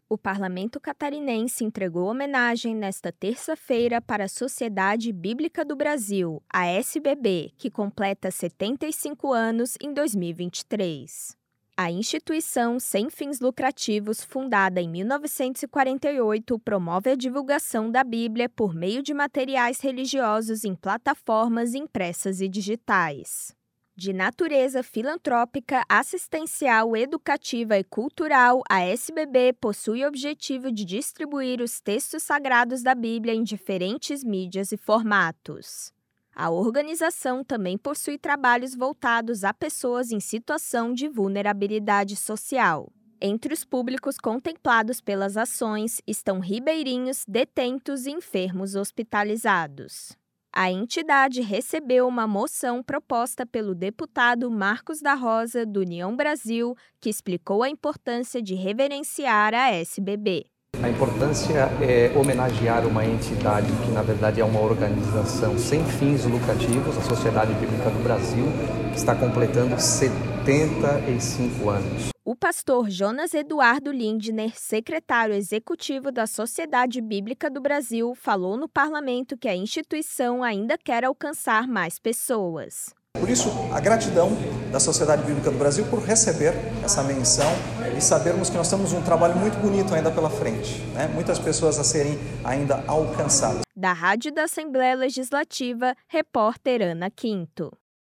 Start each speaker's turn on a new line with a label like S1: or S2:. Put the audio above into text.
S1: O Parlamento Catarinense entregou homenagem nesta terça-feira para a Sociedade Bíblica do Brasil, a SBB, que completa 75 anos em 2023. A instituição sem fins lucrativos, fundada em 1948, promove a divulgação da Bíblia por meio de materiais religiosos em plataformas impressas e digitais. De natureza filantrópica, assistencial, educativa e cultural, a SBB possui o objetivo de distribuir os textos sagrados da Bíblia em diferentes mídias e formatos. A organização também possui trabalhos voltados a pessoas em situação de vulnerabilidade social. Entre os públicos contemplados pelas ações estão ribeirinhos, detentos e enfermos hospitalizados. A entidade recebeu uma moção proposta pelo deputado Marcos da Rosa, do União Brasil, que explicou a importância de reverenciar a SBB.
S2: A importância é homenagear uma entidade que, na verdade, é uma organização sem fins lucrativos, a Sociedade Bíblica do Brasil, que está completando 75 anos.
S1: O pastor Jonas Eduardo Lindner, secretário executivo da Sociedade Bíblica do Brasil, falou no parlamento que a instituição ainda quer alcançar mais pessoas.
S3: Por isso, a gratidão da Sociedade Bíblica do Brasil por receber essa menção e sabermos que nós temos um trabalho muito bonito ainda pela frente, né? Muitas pessoas a serem ainda alcançadas.
S1: Da Rádio da Assembleia Legislativa, repórter Ana Quinto.